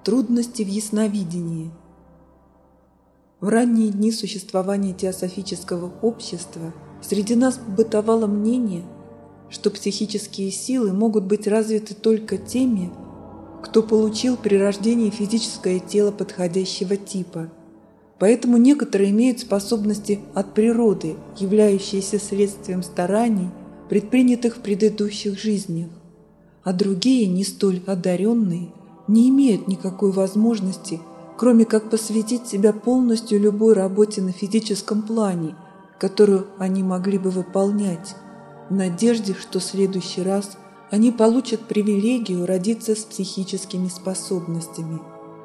Трудности в ясновидении. В ранние дни существования теософического общества среди нас бытовало мнение, что психические силы могут быть развиты только теми, кто получил при рождении физическое тело подходящего типа. Поэтому некоторые имеют способности от природы, являющиеся следствием стараний, предпринятых в предыдущих жизнях, а другие, не столь одаренные, не имеют никакой возможности, кроме как посвятить себя полностью любой работе на физическом плане, которую они могли бы выполнять, в надежде, что в следующий раз они получат привилегию родиться с психическими способностями.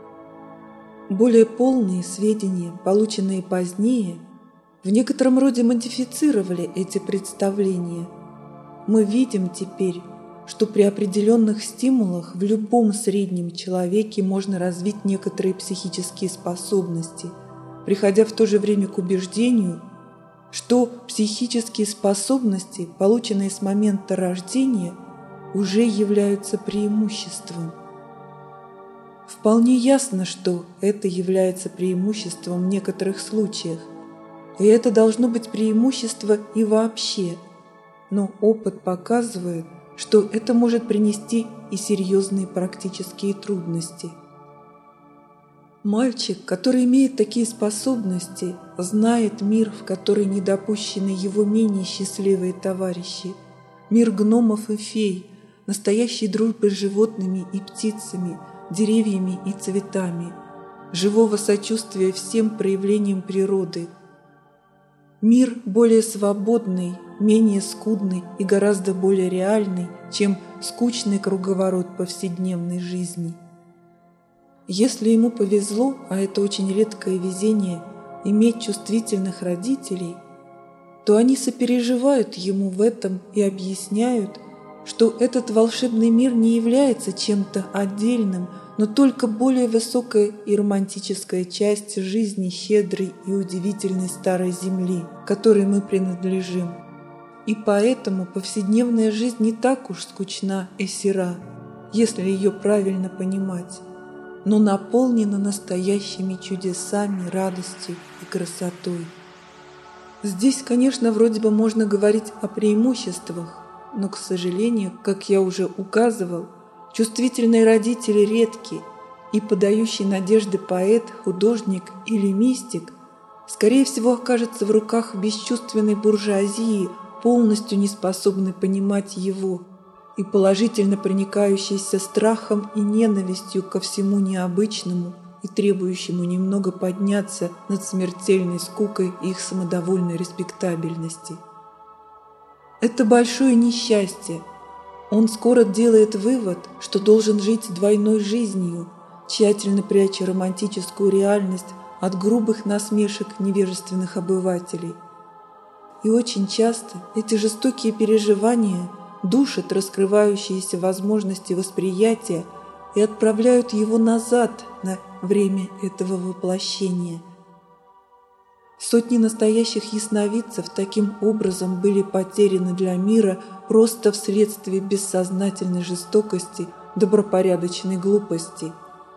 Более полные сведения, полученные позднее, в некотором роде модифицировали эти представления. Мы видим теперь, что при определенных стимулах в любом среднем человеке можно развить некоторые психические способности, приходя в то же время к убеждению, что психические способности, полученные с момента рождения, уже являются преимуществом. Вполне ясно, что это является преимуществом в некоторых случаях, и это должно быть преимущество и вообще, но опыт показывает, что это может принести и серьезные практические трудности. Мальчик, который имеет такие способности, знает мир, в который не допущены его менее счастливые товарищи, мир гномов и фей, настоящей дружбы с животными и птицами, деревьями и цветами, живого сочувствия всем проявлениям природы. Мир более свободный, менее скудный и гораздо более реальный, чем скучный круговорот повседневной жизни. Если ему повезло, а это очень редкое везение, иметь чувствительных родителей, то они сопереживают ему в этом и объясняют, что этот волшебный мир не является чем-то отдельным, но только более высокая и романтическая часть жизни щедрой и удивительной старой земли, которой мы принадлежим. И поэтому повседневная жизнь не так уж скучна и сера, если ее правильно понимать, но наполнена настоящими чудесами, радостью и красотой. Здесь, конечно, вроде бы можно говорить о преимуществах, но, к сожалению, как я уже указывал, чувствительные родители редки, и подающий надежды поэт, художник или мистик, скорее всего, окажется в руках бесчувственной буржуазии, полностью не способной понимать его, и положительно проникающейся страхом и ненавистью ко всему необычному и требующему немного подняться над смертельной скукой их самодовольной респектабельности. Это большое несчастье. Он скоро делает вывод, что должен жить двойной жизнью, тщательно пряча романтическую реальность от грубых насмешек невежественных обывателей. И очень часто эти жестокие переживания душат раскрывающиеся возможности восприятия и отправляют его назад на время этого воплощения. Сотни настоящих ясновидцев таким образом были потеряны для мира просто вследствие бессознательной жестокости, добропорядочной глупости.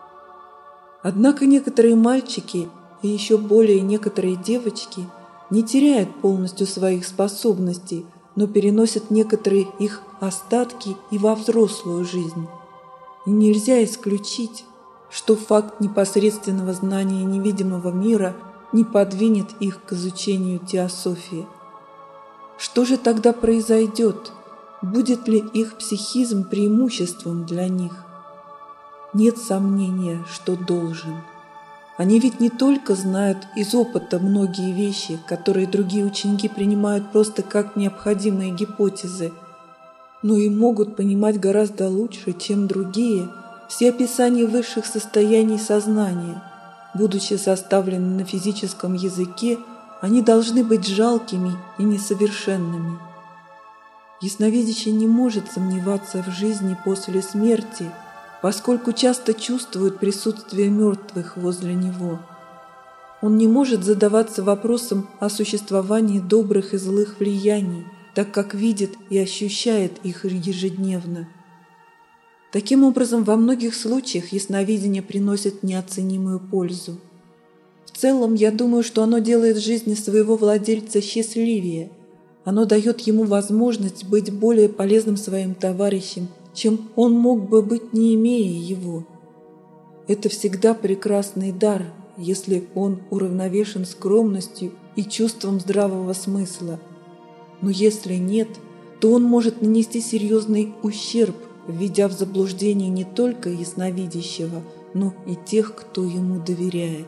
Однако некоторые мальчики и еще более некоторые девочки не теряют полностью своих способностей, но переносят некоторые их остатки и во взрослую жизнь. И нельзя исключить, что факт непосредственного знания невидимого мира не подвинет их к изучению теософии. Что же тогда произойдет? Будет ли их психизм преимуществом для них? Нет сомнения, что должен. Они ведь не только знают из опыта многие вещи, которые другие ученики принимают просто как необходимые гипотезы, но и могут понимать гораздо лучше, чем другие, все описания высших состояний сознания. Будучи составлены на физическом языке, они должны быть жалкими и несовершенными. Ясновидящий не может сомневаться в жизни после смерти, поскольку часто чувствует присутствие мертвых возле него. Он не может задаваться вопросом о существовании добрых и злых влияний, так как видит и ощущает их ежедневно. Таким образом, во многих случаях ясновидение приносит неоценимую пользу. В целом, я думаю, что оно делает жизнь своего владельца счастливее. Оно дает ему возможность быть более полезным своим товарищем, чем он мог бы быть, не имея его. Это всегда прекрасный дар, если он уравновешен скромностью и чувством здравого смысла. Но если нет, то он может нанести серьезный ущерб, введя в заблуждение не только ясновидящего, но и тех, кто ему доверяет.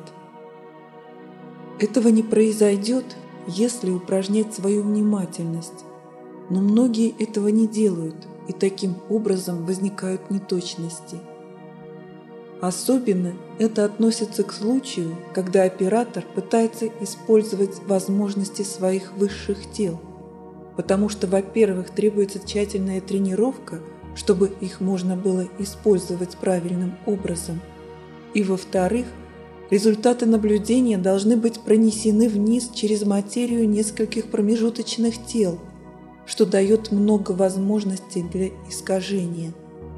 Этого не произойдет, если упражнять свою внимательность, но многие этого не делают, и таким образом возникают неточности. Особенно это относится к случаю, когда оператор пытается использовать возможности своих высших тел, потому что, во-первых, требуется тщательная тренировка, чтобы их можно было использовать правильным образом, и, во-вторых, результаты наблюдения должны быть пронесены вниз через материю нескольких промежуточных тел, что дает много возможностей для искажения.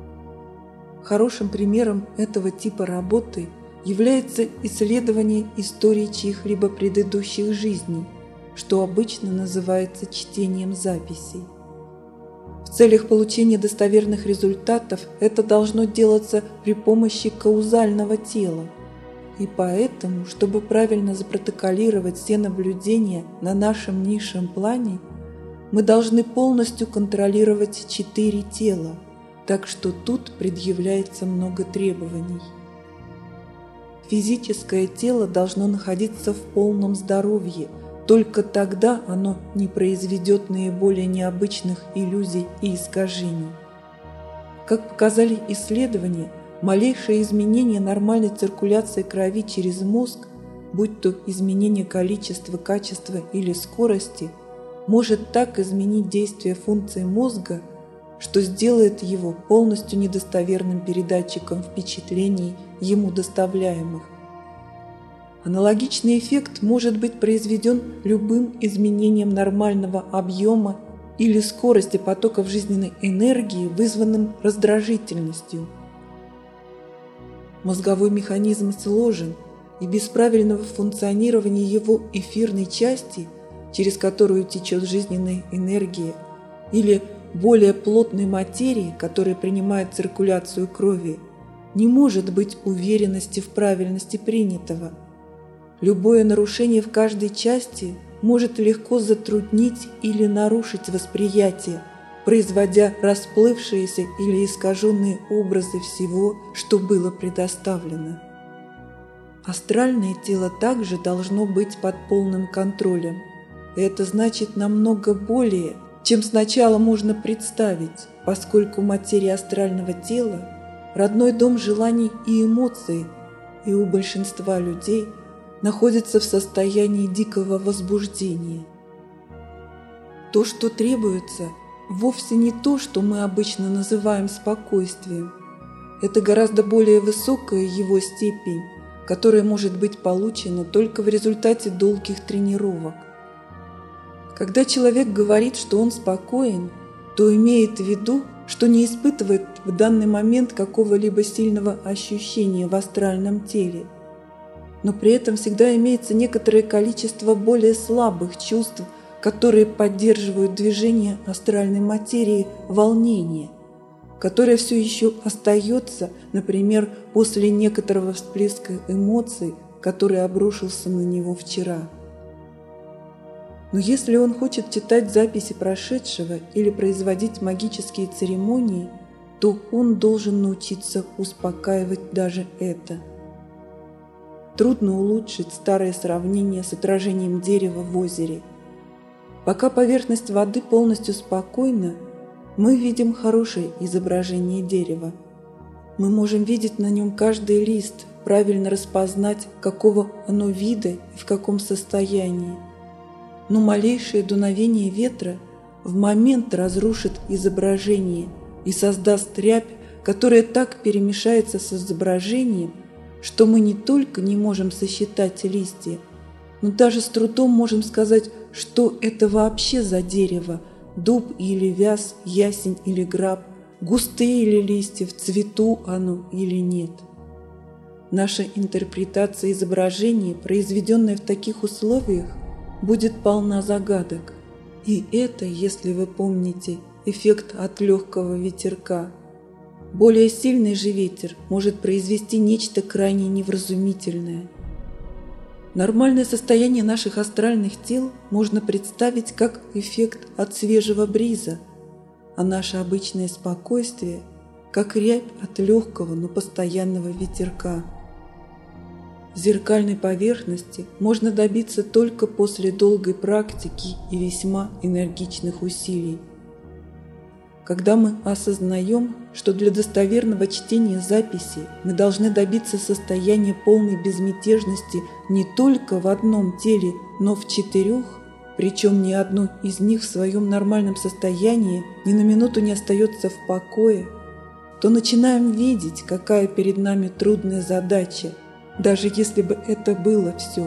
Хорошим примером этого типа работы является исследование истории чьих-либо предыдущих жизней, что обычно называется чтением записей. В целях получения достоверных результатов это должно делаться при помощи каузального тела. И поэтому, чтобы правильно запротоколировать все наблюдения на нашем низшем плане, мы должны полностью контролировать 4 тела, так что тут предъявляется много требований. Физическое тело должно находиться в полном здоровье, только тогда оно не произведет наиболее необычных иллюзий и искажений. Как показали исследования, малейшее изменение нормальной циркуляции крови через мозг, будь то изменение количества, качества или скорости, может так изменить действие функций мозга, что сделает его полностью недостоверным передатчиком впечатлений, ему доставляемых. Аналогичный эффект может быть произведен любым изменением нормального объема или скорости потоков жизненной энергии, вызванным раздражительностью. Мозговой механизм сложен, и без правильного функционирования его эфирной части, через которую течет жизненная энергия, или более плотной материи, которая принимает циркуляцию крови, не может быть уверенности в правильности принятого. Любое нарушение в каждой части может легко затруднить или нарушить восприятие, производя расплывшиеся или искаженные образы всего, что было предоставлено. Астральное тело также должно быть под полным контролем. Это значит намного более, чем сначала можно представить, поскольку материя астрального тела – родной дом желаний и эмоций, и у большинства людей находится в состоянии дикого возбуждения. То, что требуется, вовсе не то, что мы обычно называем спокойствием. Это гораздо более высокая его степень, которая может быть получена только в результате долгих тренировок. Когда человек говорит, что он спокоен, то имеет в виду, что не испытывает в данный момент какого-либо сильного ощущения в астральном теле. Но при этом всегда имеется некоторое количество более слабых чувств, которые поддерживают движение астральной материи волнения, которое все еще остается, например, после некоторого всплеска эмоций, который обрушился на него вчера. Но если он хочет читать записи прошедшего или производить магические церемонии, то он должен научиться успокаивать даже это. Трудно улучшить старое сравнение с отражением дерева в озере. Пока поверхность воды полностью спокойна, мы видим хорошее изображение дерева. Мы можем видеть на нем каждый лист, правильно распознать, какого оно вида и в каком состоянии. Но малейшее дуновение ветра в момент разрушит изображение и создаст рябь, которая так перемешается с изображением, что мы не только не можем сосчитать листья, но даже с трудом можем сказать, что это вообще за дерево – дуб или вяз, ясень или граб, густые ли листья, в цвету оно или нет. Наша интерпретация изображения, произведенная в таких условиях, будет полна загадок. И это, если вы помните, эффект от легкого ветерка. Более сильный же ветер может произвести нечто крайне невразумительное. Нормальное состояние наших астральных тел можно представить как эффект от свежего бриза, а наше обычное спокойствие – как рябь от легкого, но постоянного ветерка. Зеркальной поверхности можно добиться только после долгой практики и весьма энергичных усилий. Когда мы осознаем, что для достоверного чтения записи мы должны добиться состояния полной безмятежности не только в одном теле, но в 4, причем ни одно из них в своем нормальном состоянии ни на минуту не остается в покое, то начинаем видеть, какая перед нами трудная задача, даже если бы это было все.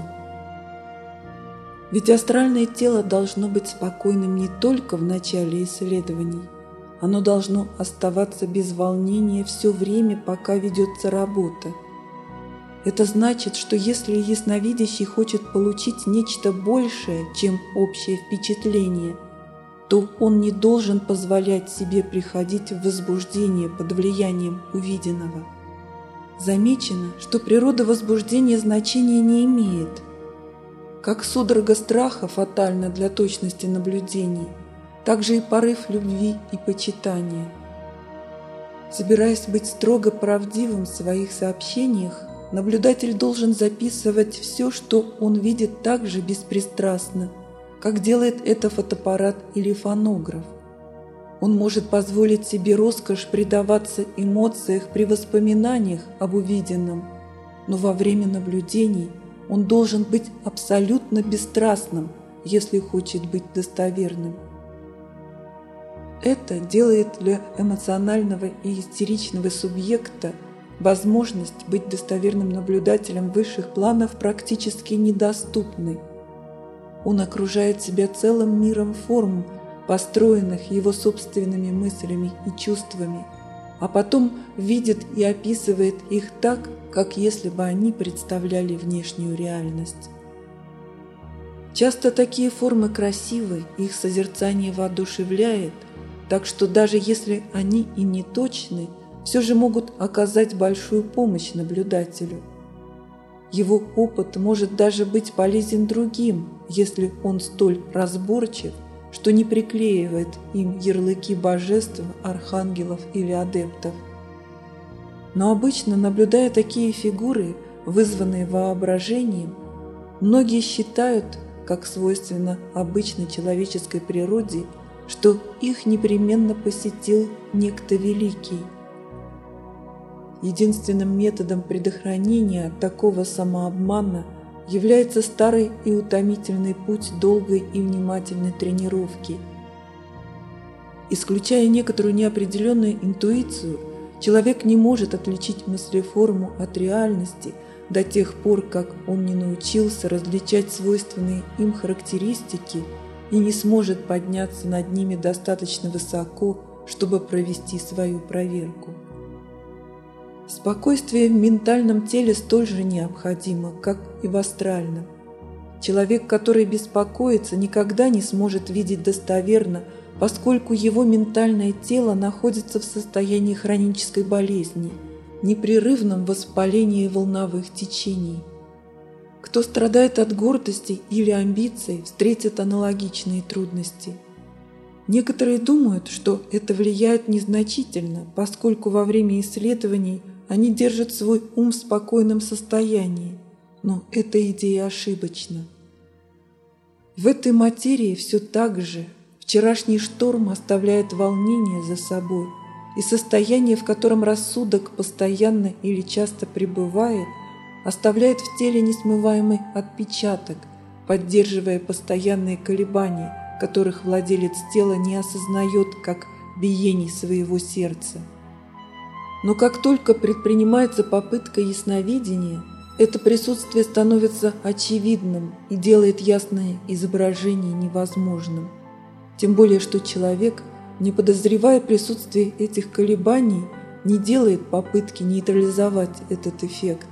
Ведь астральное тело должно быть спокойным не только в начале исследований. Оно должно оставаться без волнения все время, пока ведется работа. Это значит, что если ясновидящий хочет получить нечто большее, чем общее впечатление, то он не должен позволять себе приходить в возбуждение под влиянием увиденного. Замечено, что природа возбуждения значения не имеет. Как судорога страха фатальна для точности наблюдений, так же и порыв любви и почитания. Собираясь быть строго правдивым в своих сообщениях, наблюдатель должен записывать все, что он видит, так же беспристрастно, как делает это фотоаппарат или фонограф. Он может позволить себе роскошь предаваться эмоциям при воспоминаниях об увиденном, но во время наблюдений он должен быть абсолютно бесстрастным, если хочет быть достоверным. Это делает для эмоционального и истеричного субъекта возможность быть достоверным наблюдателем высших планов практически недоступной. Он окружает себя целым миром форм, построенных его собственными мыслями и чувствами, а потом видит и описывает их так, как если бы они представляли внешнюю реальность. Часто такие формы красивы, их созерцание воодушевляет, так что даже если они и не точны, все же могут оказать большую помощь наблюдателю. Его опыт может даже быть полезен другим, если он столь разборчив, что не приклеивает им ярлыки божеств, архангелов или адептов. Но обычно, наблюдая такие фигуры, вызванные воображением, многие считают, как свойственно обычной человеческой природе, что их непременно посетил некто великий. Единственным методом предохранения от такого самообмана является старый и утомительный путь долгой и внимательной тренировки. Исключая некоторую неопределенную интуицию, человек не может отличить мыслеформу от реальности до тех пор, как он не научился различать свойственные им характеристики и не сможет подняться над ними достаточно высоко, чтобы провести свою проверку. Спокойствие в ментальном теле столь же необходимо, как и в астральном. Человек, который беспокоится, никогда не сможет видеть достоверно, поскольку его ментальное тело находится в состоянии хронической болезни, непрерывном воспалении волновых течений. Кто страдает от гордости или амбиций, встретит аналогичные трудности. Некоторые думают, что это влияет незначительно, поскольку во время исследований они держат свой ум в спокойном состоянии, но эта идея ошибочна. В этой материи все так же. Вчерашний шторм оставляет волнение за собой, и состояние, в котором рассудок постоянно или часто пребывает, оставляет в теле несмываемый отпечаток, поддерживая постоянные колебания, которых владелец тела не осознает как биений своего сердца. Но как только предпринимается попытка ясновидения, это присутствие становится очевидным и делает ясное изображение невозможным. Тем более, что человек не подозревая присутствие этих колебаний, не делает попытки нейтрализовать этот эффект.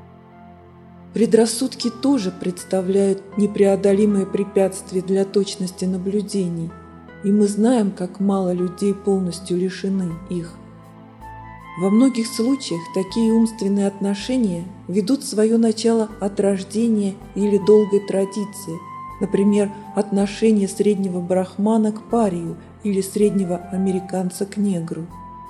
Предрассудки тоже представляют непреодолимое препятствие для точности наблюдений, и мы знаем, как мало людей полностью лишены их. Во многих случаях такие умственные отношения ведут свое начало от рождения или долгой традиции, например, отношение среднего брахмана к парию или среднего американца к негру.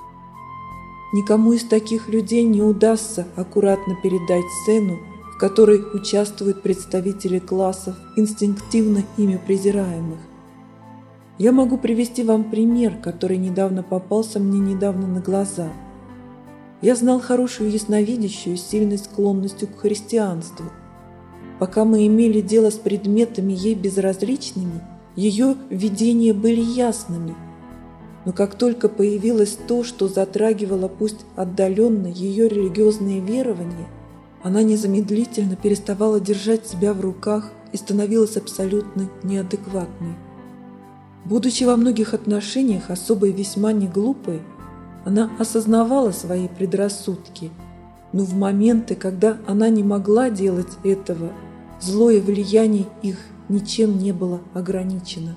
Никому из таких людей не удастся аккуратно передать сцену, в которой участвуют представители классов, инстинктивно ими презираемых. Я могу привести вам пример, который недавно попался мне на глаза. Я знал хорошую ясновидящую с сильной склонностью к христианству. Пока мы имели дело с предметами ей безразличными, ее видения были ясными. Но как только появилось то, что затрагивало пусть отдаленно ее религиозные верования, она незамедлительно переставала держать себя в руках и становилась абсолютно неадекватной. Будучи во многих отношениях особой весьма неглупой, она осознавала свои предрассудки, но в моменты, когда она не могла делать этого, злое влияние их ничем не было ограничено.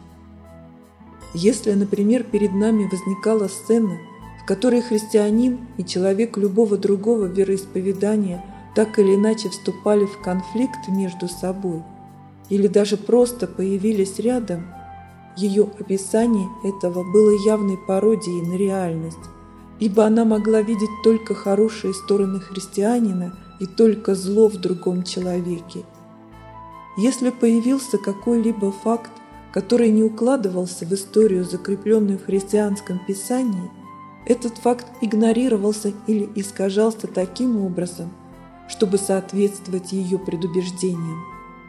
Если, например, перед нами возникала сцена, в которой христианин и человек любого другого вероисповедания так или иначе вступали в конфликт между собой, или даже просто появились рядом, ее описание этого было явной пародией на реальность, ибо она могла видеть только хорошие стороны христианина и только зло в другом человеке. Если появился какой-либо факт, который не укладывался в историю, закрепленную в христианском писании, этот факт игнорировался или искажался таким образом, чтобы соответствовать ее предубеждениям.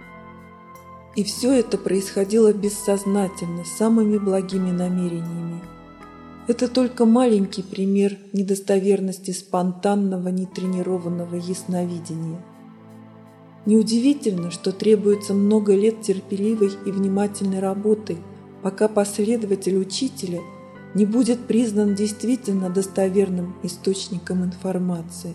И все это происходило бессознательно, самыми благими намерениями. Это только маленький пример недостоверности спонтанного, нетренированного ясновидения. Неудивительно, что требуется много лет терпеливой и внимательной работы, пока последователь учителя не будет признан действительно достоверным источником информации.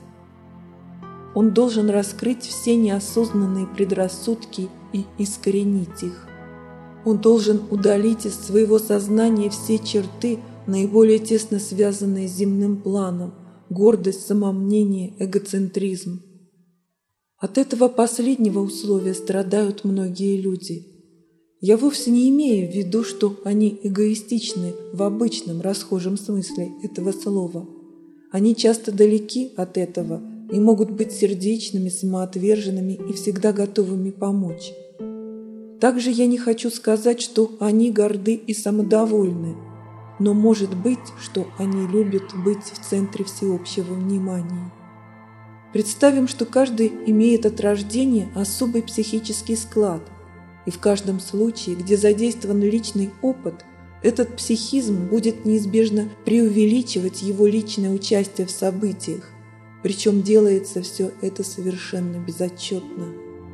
Он должен раскрыть все неосознанные предрассудки и искоренить их. Он должен удалить из своего сознания все черты, наиболее тесно связанные с земным планом: гордость, самомнение, эгоцентризм. От этого последнего условия страдают многие люди. Я вовсе не имею в виду, что они эгоистичны в обычном расхожем смысле этого слова. Они часто далеки от этого и могут быть сердечными, самоотверженными и всегда готовыми помочь. Также я не хочу сказать, что они горды и самодовольны, но может быть, что они любят быть в центре всеобщего внимания. Представим, что каждый имеет от рождения особый психический склад, и в каждом случае, где задействован личный опыт, этот психизм будет неизбежно преувеличивать его личное участие в событиях, причем делается все это совершенно безотчетно.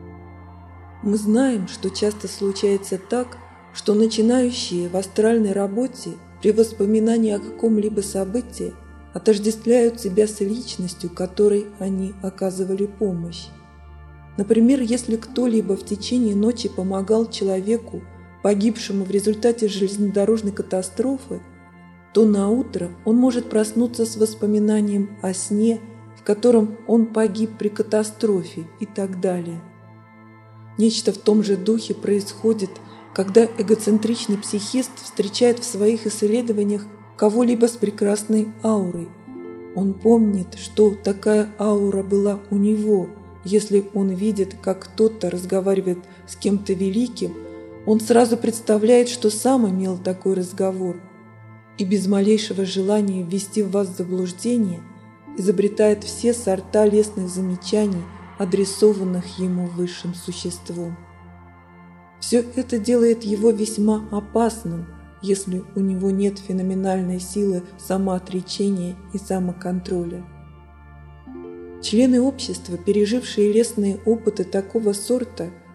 Мы знаем, что часто случается так, что начинающие в астральной работе при воспоминании о каком-либо событии отождествляют себя с личностью, которой они оказывали помощь. Например, если кто-либо в течение ночи помогал человеку, погибшему в результате железнодорожной катастрофы, то наутро он может проснуться с воспоминанием о сне, в котором он погиб при катастрофе и так далее. Нечто в том же духе происходит, когда эгоцентричный психист встречает в своих исследованиях кого-либо с прекрасной аурой. Он помнит, что такая аура была у него. Если он видит, как кто-то разговаривает с кем-то великим, он сразу представляет, что сам имел такой разговор, и без малейшего желания ввести вас в заблуждение изобретает все сорта лестных замечаний, адресованных ему высшим существом. Все это делает его весьма опасным, если у него нет феноменальной силы самоотречения и самоконтроля. Члены общества, пережившие лестные опыты такого сорта,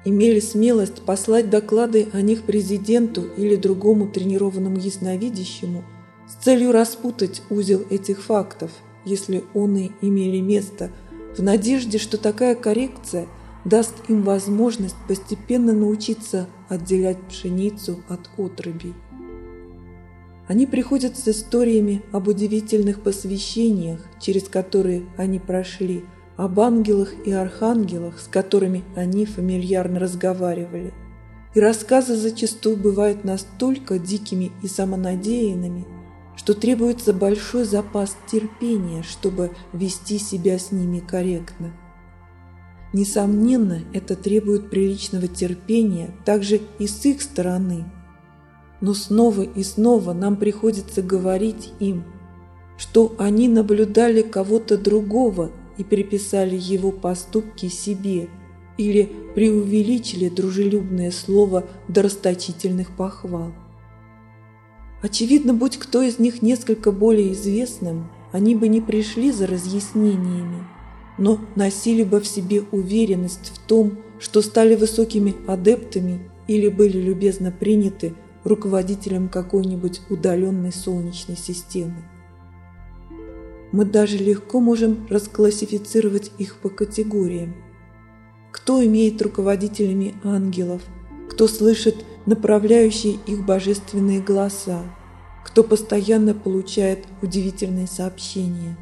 имели смелость послать доклады о них президенту или другому тренированному ясновидящему с целью распутать узел этих фактов, если они имели место, в надежде, что такая коррекция даст им возможность постепенно научиться отделять пшеницу от отрубей. Они приходят с историями об удивительных посвящениях, через которые они прошли, об ангелах и архангелах, с которыми они фамильярно разговаривали. И рассказы зачастую бывают настолько дикими и самонадеянными, что требуется большой запас терпения, чтобы вести себя с ними корректно. Несомненно, это требует приличного терпения также и с их стороны. Но снова и снова нам приходится говорить им, что они наблюдали кого-то другого и приписали его поступки себе или преувеличили дружелюбное слово до расточительных похвал. Очевидно, будь кто из них несколько более известным, они бы не пришли за разъяснениями, но носили бы в себе уверенность в том, что стали высокими адептами или были любезно приняты руководителем какой-нибудь удаленной солнечной системы. Мы даже легко можем расклассифицировать их по категориям. Кто имеет руководителями ангелов, кто слышит направляющие их божественные голоса, кто постоянно получает удивительные сообщения.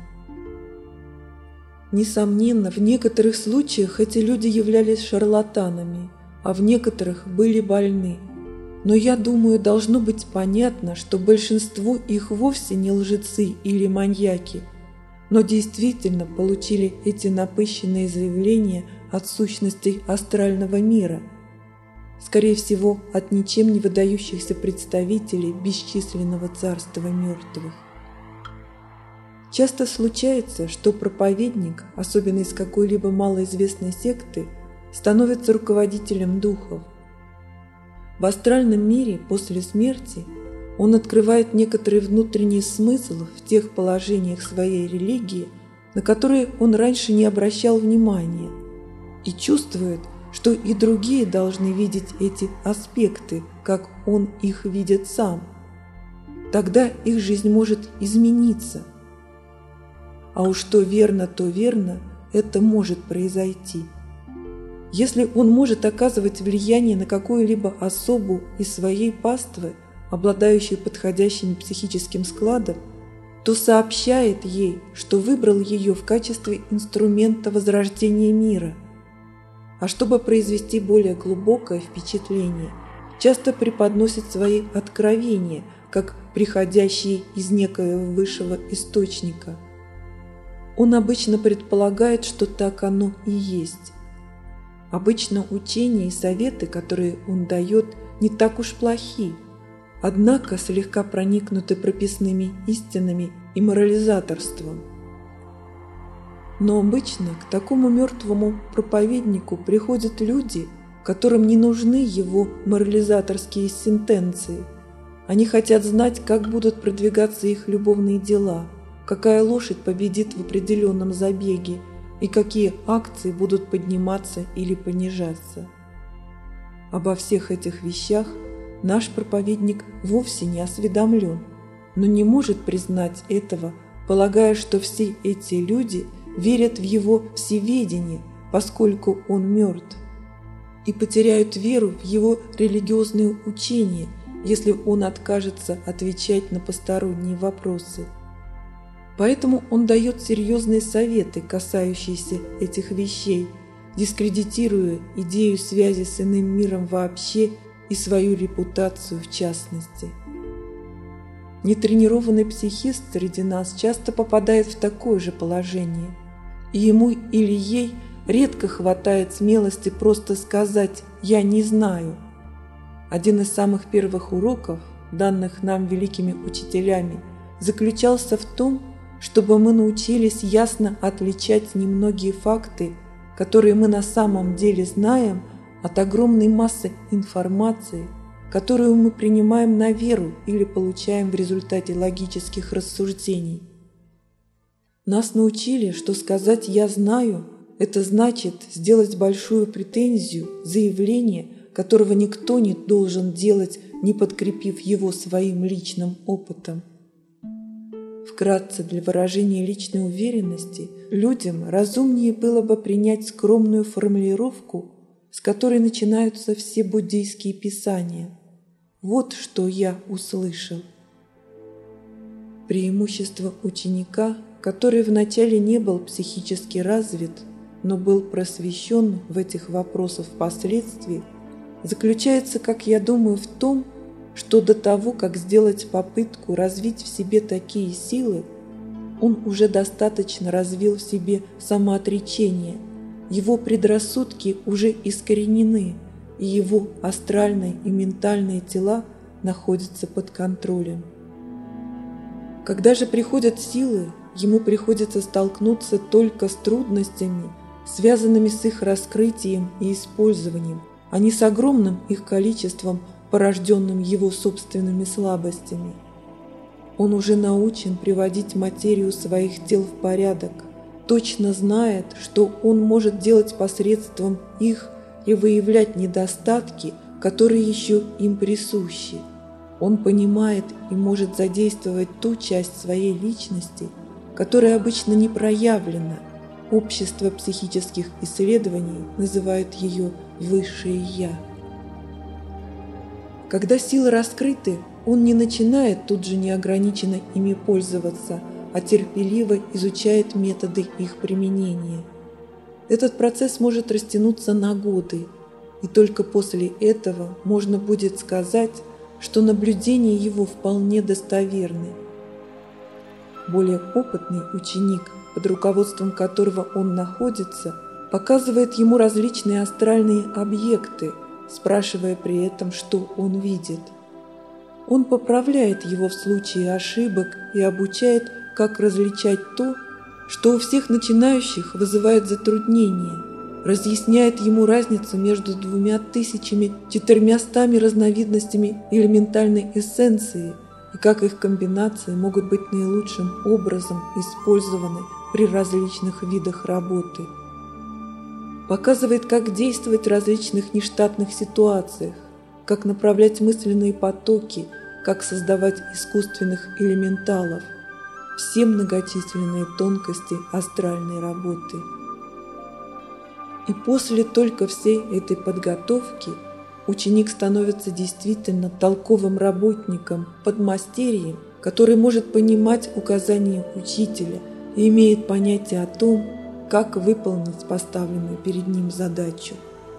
Несомненно, в некоторых случаях эти люди являлись шарлатанами, а в некоторых были больны. Но я думаю, должно быть понятно, что большинство их вовсе не лжецы или маньяки, но действительно получили эти напыщенные заявления от сущностей астрального мира, скорее всего, от ничем не выдающихся представителей бесчисленного царства мертвых. Часто случается, что проповедник, особенно из какой-либо малоизвестной секты, становится руководителем духов. В астральном мире после смерти он открывает некоторый внутренний смысл в тех положениях своей религии, на которые он раньше не обращал внимания, и чувствует, что и другие должны видеть эти аспекты, как он их видит сам. Тогда их жизнь может измениться. А уж то верно, это может произойти. Если он может оказывать влияние на какую-либо особу из своей паствы, обладающую подходящим психическим складом, то сообщает ей, что выбрал ее в качестве инструмента возрождения мира. А чтобы произвести более глубокое впечатление, часто преподносит свои откровения, как приходящие из некоего высшего источника. Он обычно предполагает, что так оно и есть. Обычно учения и советы, которые он дает, не так уж плохи, однако слегка проникнуты прописными истинами и морализаторством. Но обычно к такому мертвому проповеднику приходят люди, которым не нужны его морализаторские сентенции. Они хотят знать, как будут продвигаться их любовные дела, какая лошадь победит в определенном забеге и какие акции будут подниматься или понижаться. Обо всех этих вещах наш проповедник вовсе не осведомлен, но не может признать этого, полагая, что все эти люди верят в его всеведение, поскольку он мертв, и потеряют веру в его религиозные учения, если он откажется отвечать на посторонние вопросы. Поэтому он дает серьезные советы, касающиеся этих вещей, дискредитируя идею связи с иным миром вообще и свою репутацию в частности. Нетренированный психист среди нас часто попадает в такое же положение, и ему или ей редко хватает смелости просто сказать «я не знаю». Один из самых первых уроков, данных нам великими учителями, заключался в том, чтобы мы научились ясно отличать немногие факты, которые мы на самом деле знаем, от огромной массы информации, которую мы принимаем на веру или получаем в результате логических рассуждений. Нас научили, что сказать «я знаю» – Это значит сделать большую претензию, заявление, которого никто не должен делать, не подкрепив его своим личным опытом. Вкратце, для выражения личной уверенности людям разумнее было бы принять скромную формулировку, с которой начинаются все буддийские писания. Вот что я услышал. Преимущество ученика, который вначале не был психически развит, но был просвещен в этих вопросах впоследствии, заключается, как я думаю, в том, что до того, как сделать попытку развить в себе такие силы, он уже достаточно развил в себе самоотречение, его предрассудки уже искоренены, и его астральные и ментальные тела находятся под контролем. Когда же приходят силы, ему приходится столкнуться только с трудностями, связанными с их раскрытием и использованием, а не с огромным их количеством, порожденным его собственными слабостями. Он уже научен приводить материю своих тел в порядок, точно знает, что он может делать посредством их и выявлять недостатки, которые еще им присущи. Он понимает и может задействовать ту часть своей личности, которая обычно не проявлена. Общество психических исследований называет ее «высшее Я». Когда силы раскрыты, он не начинает тут же неограниченно ими пользоваться, а терпеливо изучает методы их применения. Этот процесс может растянуться на годы, и только после этого можно будет сказать, что наблюдения его вполне достоверны. Более опытный ученик, под руководством которого он находится, показывает ему различные астральные объекты, спрашивая при этом, что он видит. Он поправляет его в случае ошибок и обучает, как различать то, что у всех начинающих вызывает затруднения, разъясняет ему разницу между 2400 разновидностями элементальной эссенции и как их комбинации могут быть наилучшим образом использованы при различных видах работы. Показывает, как действовать в различных нештатных ситуациях, как направлять мысленные потоки, как создавать искусственных элементалов, все многочисленные тонкости астральной работы. И после только всей этой подготовки ученик становится действительно толковым работником, подмастерьем, который может понимать указания учителя и имеет понятие о том, как выполнить поставленную перед ним задачу.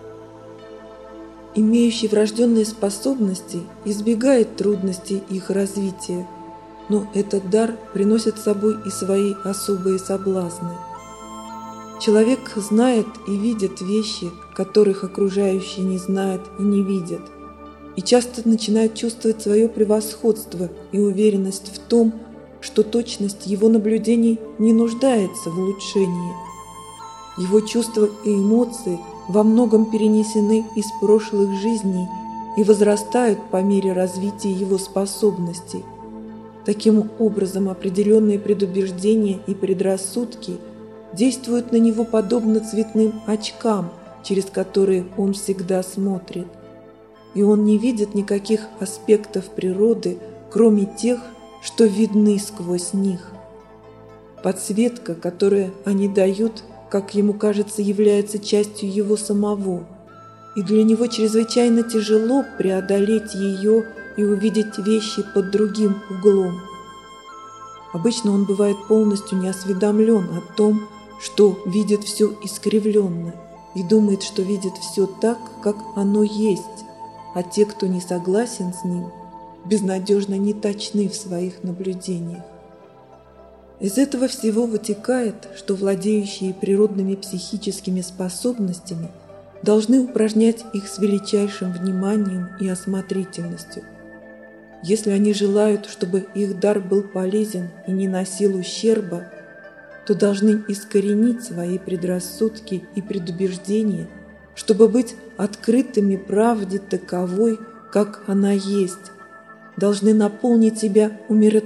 Имеющий врожденные способности избегает трудностей их развития, но этот дар приносит с собой и свои особые соблазны. Человек знает и видит вещи, которых окружающие не знают и не видят, и часто начинает чувствовать свое превосходство и уверенность в том, что точность его наблюдений не нуждается в улучшении. Его чувства и эмоции во многом перенесены из прошлых жизней и возрастают по мере развития его способностей. Таким образом, определенные предубеждения и предрассудки действуют на него подобно цветным очкам, через которые он всегда смотрит. И он не видит никаких аспектов природы, кроме тех, что видны сквозь них. Подсветка, которую они дают, как ему кажется, является частью его самого, и для него чрезвычайно тяжело преодолеть ее и увидеть вещи под другим углом. Обычно он бывает полностью неосведомлен о том, что видит все искривленно, и думает, что видит все так, как оно есть, а те, кто не согласен с ним, безнадежно неточны в своих наблюдениях. Из этого всего вытекает, что владеющие природными психическими способностями должны упражнять их с величайшим вниманием и осмотрительностью. Если они желают, чтобы их дар был полезен и не носил ущерба, то должны искоренить свои предрассудки и предубеждения, чтобы быть открытыми правде таковой, как она есть, должны наполнить себя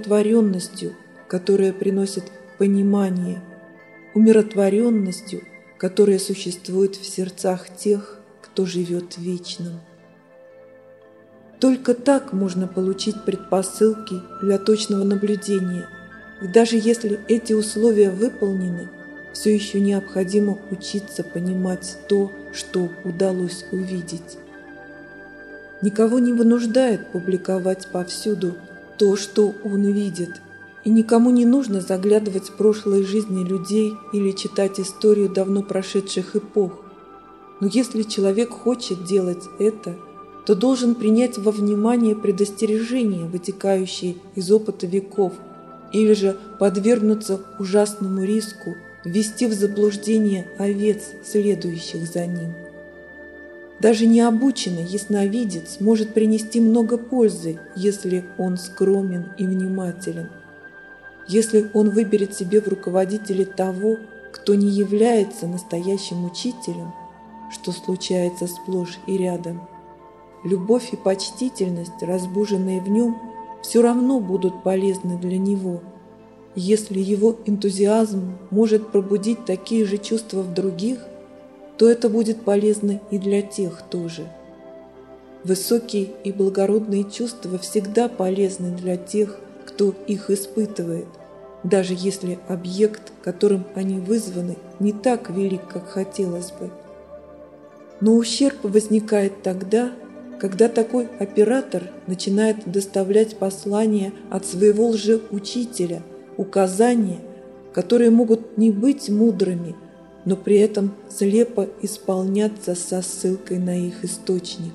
умиротворенностью, которая приносит понимание, умиротворенностью, которое существует в сердцах тех, кто живет вечным. Только так можно получить предпосылки для точного наблюдения, и даже если эти условия выполнены, все еще необходимо учиться понимать то, что удалось увидеть. Никого не вынуждает публиковать повсюду то, что он видит, и никому не нужно заглядывать в прошлые жизни людей или читать историю давно прошедших эпох. Но если человек хочет делать это, то должен принять во внимание предостережения, вытекающие из опыта веков, или же подвергнуться ужасному риску ввести в заблуждение овец, следующих за ним. Даже необученный ясновидец может принести много пользы, если он скромен и внимателен. Если он выберет себе в руководителе того, кто не является настоящим учителем, что случается сплошь и рядом, любовь и почтительность, разбуженные в нем, все равно будут полезны для него. Если его энтузиазм может пробудить такие же чувства в других, то это будет полезно и для тех тоже. Высокие и благородные чувства всегда полезны для тех, кто их испытывает, даже если объект, которым они вызваны, не так велик, как хотелось бы. Но ущерб возникает тогда, когда такой оператор начинает доставлять послания от своего лжеучителя, указания, которые могут не быть мудрыми, но при этом слепо исполняться со ссылкой на их источник.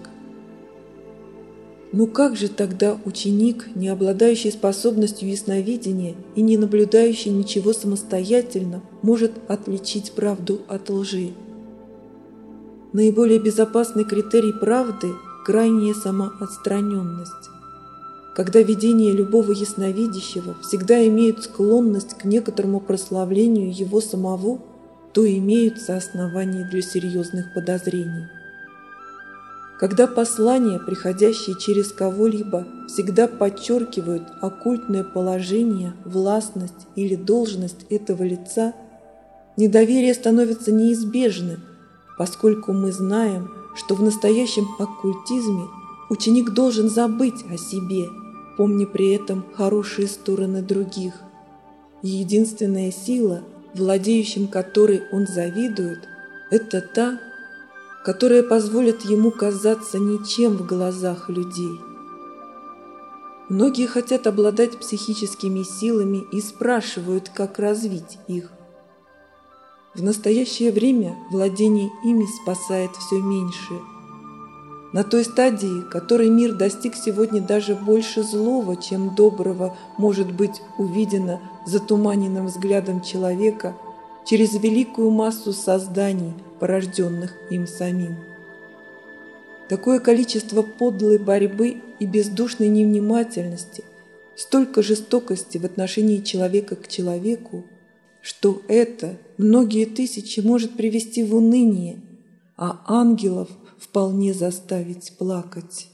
Ну как же тогда ученик, не обладающий способностью ясновидения и не наблюдающий ничего самостоятельно, может отличить правду от лжи? Наиболее безопасный критерий правды – крайняя самоотстраненность. Когда видения любого ясновидящего всегда имеют склонность к некоторому прославлению его самого, то имеются основания для серьезных подозрений. Когда послания, приходящие через кого-либо, всегда подчеркивают оккультное положение, властность или должность этого лица, недоверие становится неизбежным, поскольку мы знаем, что в настоящем оккультизме ученик должен забыть о себе, помня при этом хорошие стороны других. И единственная сила, владеющим которой он завидует, это та, которая позволит ему казаться ничем в глазах людей. Многие хотят обладать психическими силами и спрашивают, как развить их. В настоящее время владение ими спасает все меньше. На той стадии, которой мир достиг сегодня, даже больше злого, чем доброго, может быть увидено затуманенным взглядом человека через великую массу созданий, порожденных им самим. Такое количество подлой борьбы и бездушной невнимательности, столько жестокости в отношении человека к человеку, что это многие тысячи может привести в уныние, а ангелов вполне заставить плакать.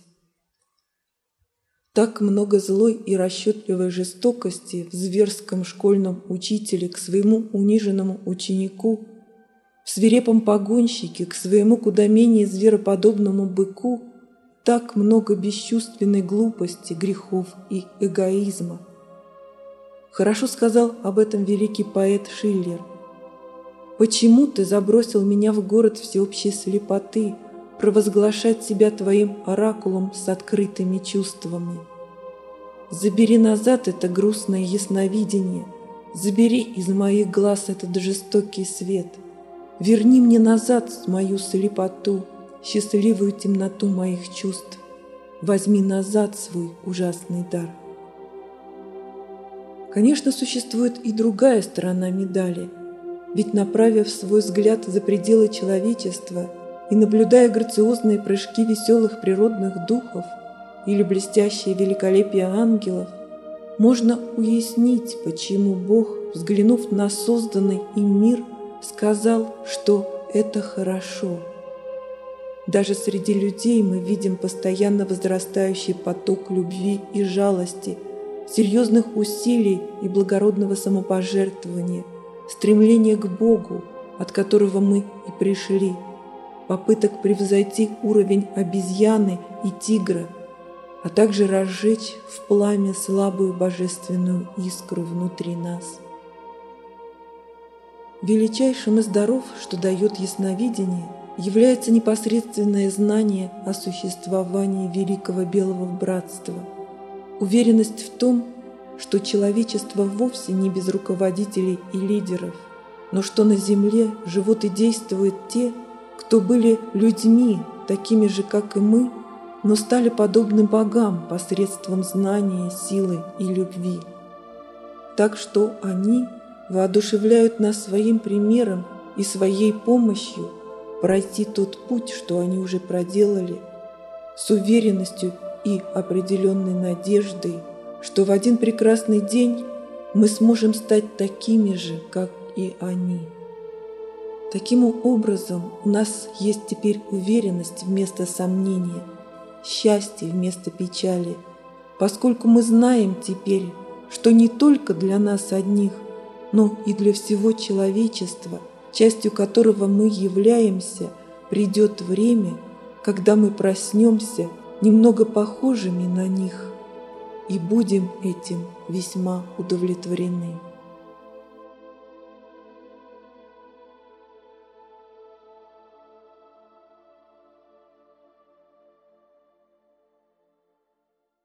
Так много злой и расчетливой жестокости в зверском школьном учителе к своему униженному ученику, в свирепом погонщике к своему куда менее звероподобному быку, так много бесчувственной глупости, грехов и эгоизма. Хорошо сказал об этом великий поэт Шиллер. «Почему ты забросил меня в город всеобщей слепоты, провозглашать себя твоим оракулом с открытыми чувствами? Забери назад это грустное ясновидение, забери из моих глаз этот жестокий свет, верни мне назад мою слепоту, счастливую темноту моих чувств, возьми назад свой ужасный дар». Конечно, существует и другая сторона медали, ведь, направив свой взгляд за пределы человечества и наблюдая грациозные прыжки веселых природных духов или блестящее великолепие ангелов, можно уяснить, почему Бог, взглянув на созданный им мир, сказал, что это хорошо. Даже среди людей мы видим постоянно возрастающий поток любви и жалости, серьезных усилий и благородного самопожертвования, стремление к Богу, от которого мы и пришли, попыток превзойти уровень обезьяны и тигра, а также разжечь в пламя слабую божественную искру внутри нас. Величайшим из даров, что дает ясновидение, является непосредственное знание о существовании Великого Белого Братства, уверенность в том, что человечество вовсе не без руководителей и лидеров, но что на земле живут и действуют те, кто были людьми, такими же, как и мы, но стали подобны богам посредством знания, силы и любви. Так что они воодушевляют нас своим примером и своей помощью пройти тот путь, что они уже проделали, с уверенностью и определенной надеждой, что в один прекрасный день мы сможем стать такими же, как и они. Таким образом, у нас есть теперь уверенность вместо сомнения, счастье вместо печали, поскольку мы знаем теперь, что не только для нас одних, но и для всего человечества, частью которого мы являемся, придет время, когда мы проснемся немного похожими на них и будем этим весьма удовлетворены.